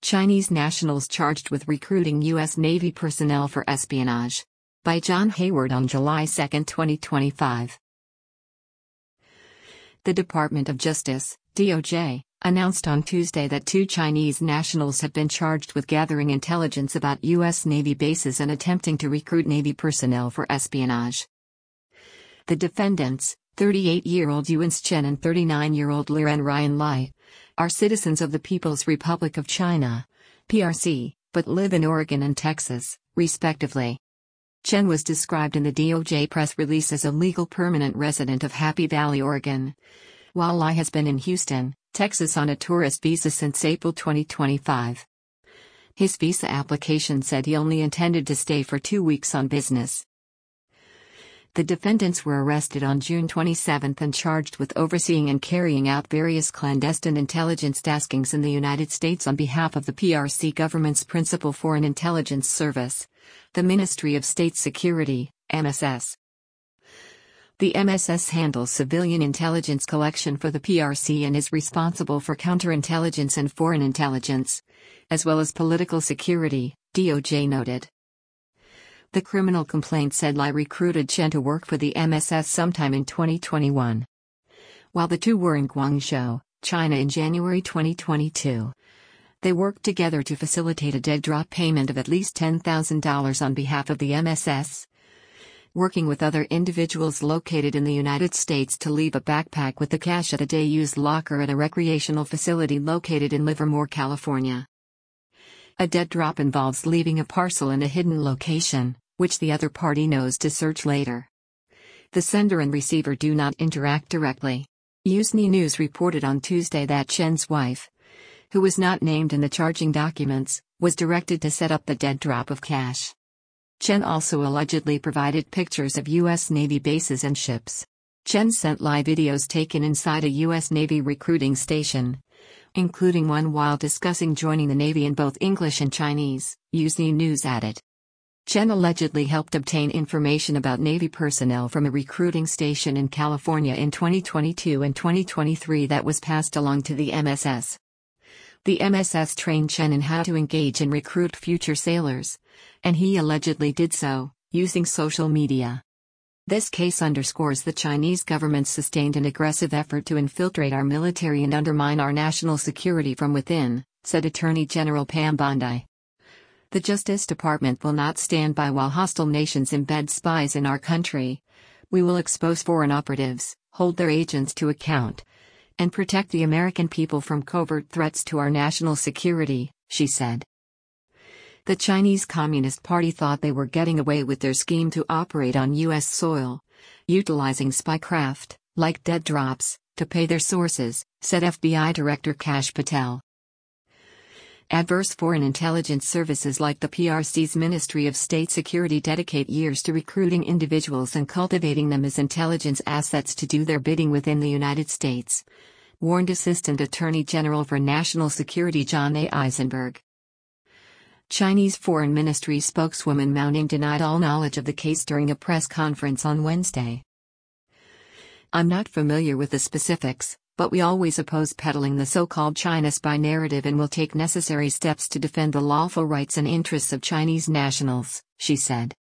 Chinese nationals charged with recruiting U.S. Navy personnel for espionage. By John Hayward on July 2, 2025. The Department of Justice, DOJ, announced on Tuesday that 2 Chinese nationals have been charged with gathering intelligence about U.S. Navy bases and attempting to recruit Navy personnel for espionage. The defendants, 38-year-old Yuan Chen and 39-year-old Liren Ryan Lai, are citizens of the People's Republic of China, PRC, but live in Oregon and Texas, respectively. Chen was described in the DOJ press release as a legal permanent resident of Happy Valley, Oregon, while Lai has been in Houston, Texas on a tourist visa since April 2025. His visa application said he only intended to stay for 2 weeks on business. The defendants were arrested on June 27 and charged with overseeing and carrying out various clandestine intelligence taskings in the United States on behalf of the PRC government's principal foreign intelligence service, the Ministry of State Security, MSS. The MSS handles civilian intelligence collection for the PRC and is responsible for counterintelligence and foreign intelligence, as well as political security, DOJ noted. The criminal complaint said Lai recruited Chen to work for the MSS sometime in 2021. While the two were in Guangzhou, China in January 2022, they worked together to facilitate a dead drop payment of at least $10,000 on behalf of the MSS, working with other individuals located in the United States to leave a backpack with the cash at a day-used locker at a recreational facility located in Livermore, California. A dead drop involves leaving a parcel in a hidden location, which the other party knows to search later. The sender and receiver do not interact directly. Uzni News reported on Tuesday that Chen's wife, who was not named in the charging documents, was directed to set up the dead drop of cash. Chen also allegedly provided pictures of U.S. Navy bases and ships. Chen sent live videos taken inside a U.S. Navy recruiting station, including one while discussing joining the Navy in both English and Chinese, Uzni News added. Chen allegedly helped obtain information about Navy personnel from a recruiting station in California in 2022 and 2023 that was passed along to the MSS. The MSS trained Chen in how to engage and recruit future sailors, and he allegedly did so, using social media. This case underscores the Chinese government's sustained and aggressive effort to infiltrate our military and undermine our national security from within, said Attorney General Pam Bondi. The Justice Department will not stand by while hostile nations embed spies in our country. We will expose foreign operatives, hold their agents to account, and protect the American people from covert threats to our national security, she said. The Chinese Communist Party thought they were getting away with their scheme to operate on U.S. soil, utilizing spycraft, like dead drops, to pay their sources, said FBI Director Kash Patel. Adverse foreign intelligence services like the PRC's Ministry of State Security dedicate years to recruiting individuals and cultivating them as intelligence assets to do their bidding within the United States, warned Assistant Attorney General for National Security John A. Eisenberg. Chinese Foreign Ministry spokeswoman Mao Ning denied all knowledge of the case during a press conference on Wednesday. I'm not familiar with the specifics, but we always oppose peddling the so-called China spy narrative and will take necessary steps to defend the lawful rights and interests of Chinese nationals, she said.